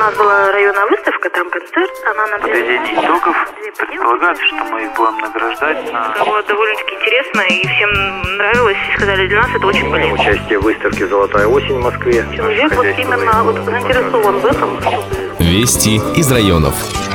нас была районная выставка, там концерт, она нам... Подведение итогов. Предполагается, что мы их будем награждать. Было довольно-таки интересно, и всем нравилось, и сказали, для нас это очень полезно. Участие в выставке «Золотая осень» в Москве. Человек вот именно заинтересован в этом. Вести из районов.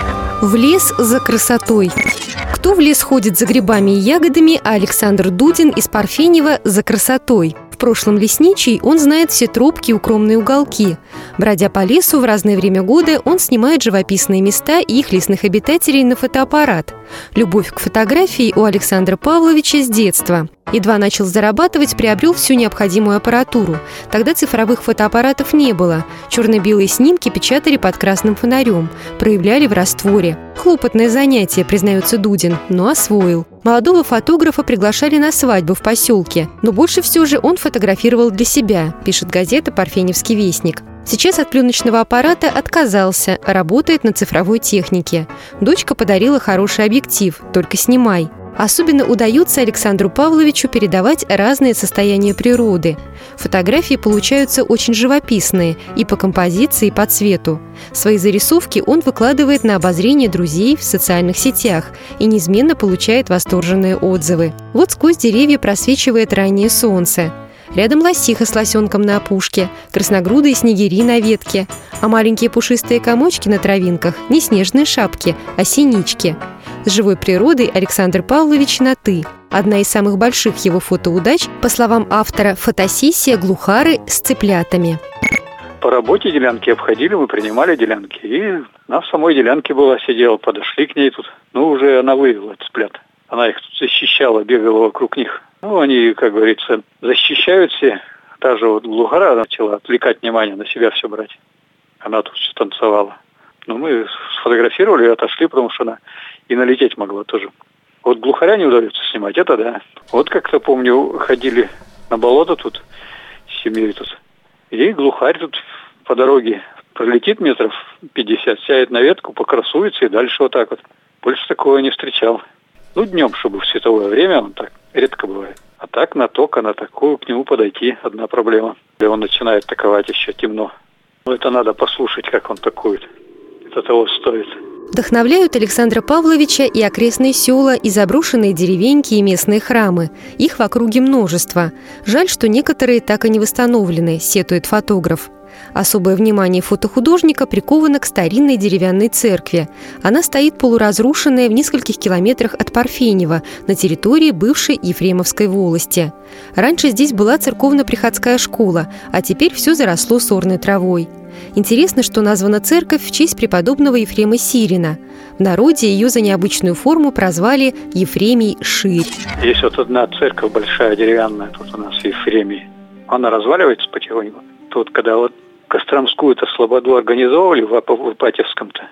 В лес за красотой. Кто в лес ходит за грибами и ягодами, а Александр Дудин из Парфенева за красотой. В прошлом лесничий, он знает все тропки и укромные уголки. Бродя по лесу в разное время года, он снимает живописные места и их лесных обитателей на фотоаппарат. Любовь к фотографии у Александра Павловича с детства. Едва начал зарабатывать, приобрел всю необходимую аппаратуру. Тогда цифровых фотоаппаратов не было. Черно-белые снимки печатали под красным фонарем, проявляли в растворе. Хлопотное занятие, признается Дудин, но освоил. Молодого фотографа приглашали на свадьбу в поселке, но больше все же он фотографировал для себя, пишет газета «Парфеневский вестник». Сейчас от пленочного аппарата отказался, работает на цифровой технике. Дочка подарила хороший объектив, только снимай. Особенно удается Александру Павловичу передавать разные состояния природы. Фотографии получаются очень живописные и по композиции, и по цвету. Свои зарисовки он выкладывает на обозрение друзей в социальных сетях и неизменно получает восторженные отзывы. Вот сквозь деревья просвечивает раннее солнце. Рядом лосиха с лосенком на опушке, красногрудые снегири на ветке, а маленькие пушистые комочки на травинках – не снежные шапки, а синички. С живой природой Александр Павлович на «ты». Одна из самых больших его фотоудач, по словам автора, фотосессия глухары с цыплятами. По работе делянки обходили, мы принимали делянки. И она в самой делянке была, сидела, подошли к ней тут. Уже она вывела цыплят. Она их тут защищала, бегала вокруг них. Они, как говорится, защищают все. Та же глухара начала отвлекать внимание, на себя все брать. Она тут все танцевала. Мы сфотографировали и отошли, потому что она и налететь могла тоже. Глухаря не удается снимать, это да. Как-то помню, ходили на болото тут, с семьей тут. И глухарь тут по дороге пролетит метров 50, сядет на ветку, покрасуется и дальше вот так вот. Больше такого не встречал. Днем, чтобы в световое время, он так редко бывает. А так на такую к нему подойти одна проблема. И он начинает атаковать, еще темно. Это надо послушать, как он атакует. Это того стоит. Вдохновляют Александра Павловича и окрестные села, и заброшенные деревеньки, и местные храмы. Их в округе множество. Жаль, что некоторые так и не восстановлены, сетует фотограф. Особое внимание фотохудожника приковано к старинной деревянной церкви. Она стоит полуразрушенная в нескольких километрах от Парфенева, на территории бывшей Ефремовской волости. Раньше здесь была церковно-приходская школа, а теперь все заросло сорной травой. Интересно, что названа церковь в честь преподобного Ефрема Сирина. В народе ее за необычную форму прозвали Ефремий Ширь. Есть одна церковь большая, деревянная, тут у нас в Ефремии. Она разваливается потихоньку. Тут, когда Костромскую-то слободу организовывали в Ипатьевском-то,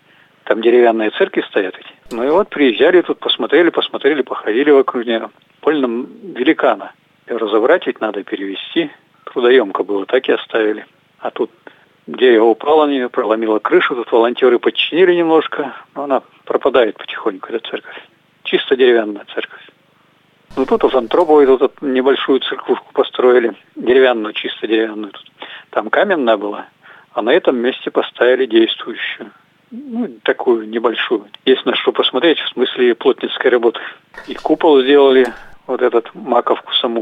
там деревянные церкви стоят эти. Приезжали тут, посмотрели, походили вокруг нее. Больно великана. И разобрать ведь надо, перевести. Трудоемко было, так и оставили. А тут дерево упало на нее, проломило крышу, тут волонтеры подчинили немножко, но она пропадает потихоньку, эта церковь. Чисто деревянная церковь. Тут у Антроповой тут небольшую церквушку построили, деревянную, чисто деревянную. Там каменная была, а на этом месте поставили действующую. Такую небольшую. Есть на что посмотреть, в смысле плотницкой работы. И купол сделали, маковку саму,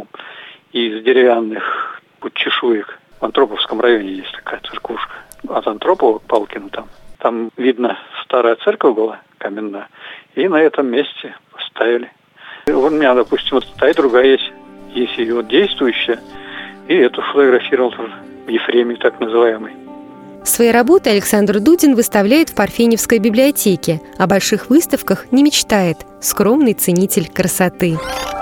из деревянных чешуек. В Антроповском районе есть такая церквушка. От Антропова к Палкину там видно, старая церковь была каменная. И на этом месте поставили. У меня, допустим, та и другая есть. Есть и действующая. И эту фотографировал тоже. Ефремий так называемый. Свои работы Александр Дудин выставляет в Парфеневской библиотеке. О больших выставках не мечтает. Скромный ценитель красоты.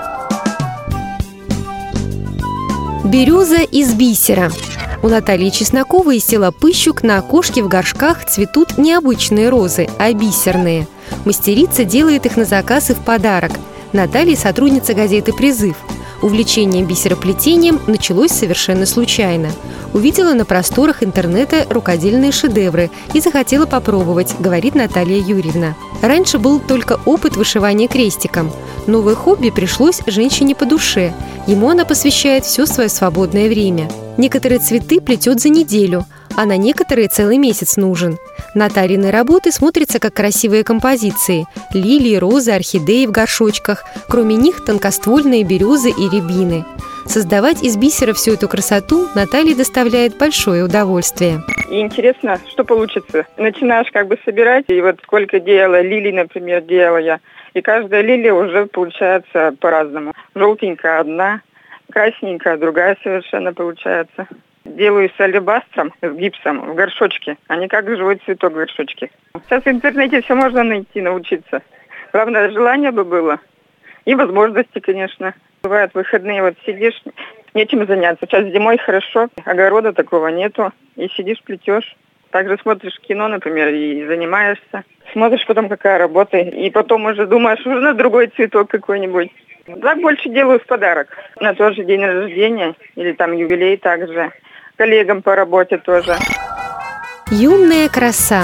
Береза из бисера. У Натальи Чесноковой из села Пыщук на окошке в горшках цветут не обычные розы, а бисерные. Мастерица делает их на заказ и в подарок. Наталья – сотрудница газеты «Призыв». Увлечение бисероплетением началось совершенно случайно. Увидела на просторах интернета рукодельные шедевры и захотела попробовать, говорит Наталья Юрьевна. Раньше был только опыт вышивания крестиком. Новое хобби пришлось женщине по душе. Ему она посвящает все свое свободное время. Некоторые цветы плетет за неделю, а на некоторые целый месяц нужен. Натальины работы смотрятся как красивые композиции – лилии, розы, орхидеи в горшочках. Кроме них тонкоствольные березы и рябины. Создавать из бисера всю эту красоту Наталье доставляет большое удовольствие. И интересно, что получится. Начинаешь собирать, и вот сколько делала, лилий, например, делала я. И каждая лилия уже получается по-разному. Желтенькая одна, красненькая другая совершенно получается. Делаю с алебастром, с гипсом в горшочке. Они как живой цветок в горшочке. Сейчас в интернете все можно найти, научиться. Главное, желание бы было. И возможности, конечно. Бывают выходные, вот сидишь, нечем заняться. Сейчас зимой хорошо, огорода такого нету. И сидишь, плетешь. Также смотришь кино, например, и занимаешься. Смотришь потом, какая работа. И потом уже думаешь, нужно другой цветок какой-нибудь. Так больше делаю в подарок. На тот же день рождения или там юбилей также. Коллегам по работе тоже. Юная краса.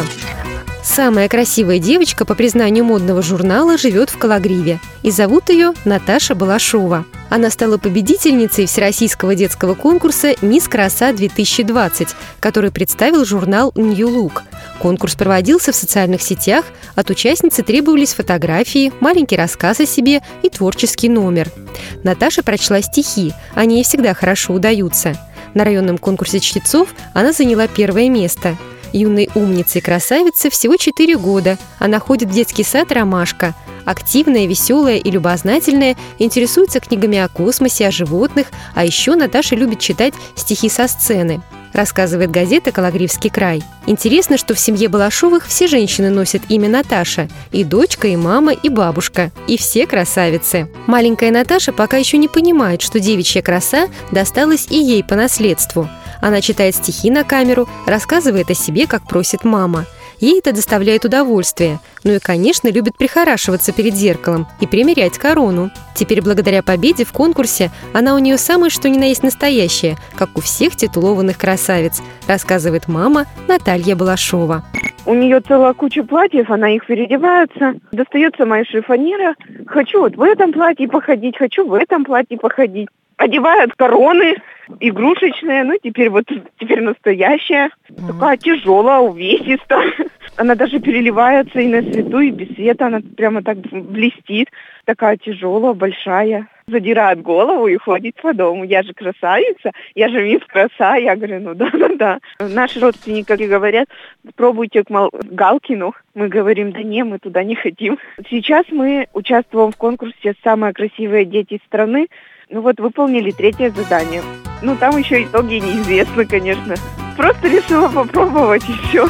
Самая красивая девочка, по признанию модного журнала, живет в Кологриве. И зовут ее Наташа Балашова. Она стала победительницей всероссийского детского конкурса «Мисс Краса-2020», который представил журнал «Нью Лук». Конкурс проводился в социальных сетях, от участницы требовались фотографии, маленький рассказ о себе и творческий номер. Наташа прочла стихи, они ей всегда хорошо удаются. На районном конкурсе чтецов она заняла первое место. Юной умнице и красавице всего 4 года. Она ходит в детский сад «Ромашка». Активная, веселая и любознательная, интересуется книгами о космосе, о животных, а еще Наташа любит читать стихи со сцены. Рассказывает газета «Кологривский край». Интересно, что в семье Балашовых все женщины носят имя Наташа. И дочка, и мама, и бабушка. И все красавицы. Маленькая Наташа пока еще не понимает, что девичья краса досталась и ей по наследству. Она читает стихи на камеру, рассказывает о себе, как просит мама. Ей это доставляет удовольствие. Ну и, конечно, любит прихорашиваться перед зеркалом и примерять корону. Теперь, благодаря победе в конкурсе, она у нее самая что ни на есть настоящая, как у всех титулованных красавиц, рассказывает мама Наталья Балашова. У нее целая куча платьев, она их переодевается. Достается моя шифоньера. Хочу вот в этом платье походить, хочу в этом платье походить. Одевают короны игрушечные, теперь настоящая. Такая тяжелая, увесистая. Она даже переливается и на свету, и без света. Она прямо так блестит. Такая тяжелая, большая. Задирает голову и ходит по дому. Я же красавица, я же мисс краса. Я говорю, да. Наши родственники говорят, пробуйте к Галкину. Мы говорим, да не, мы туда не хотим. Сейчас мы участвуем в конкурсе «Самые красивые дети страны». Выполнили 3-е задание. Там еще итоги неизвестны, конечно. Просто решила попробовать и все.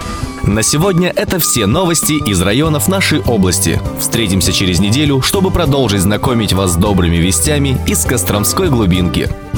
На сегодня это все новости из районов нашей области. Встретимся через неделю, чтобы продолжить знакомить вас с добрыми вестями из Костромской глубинки.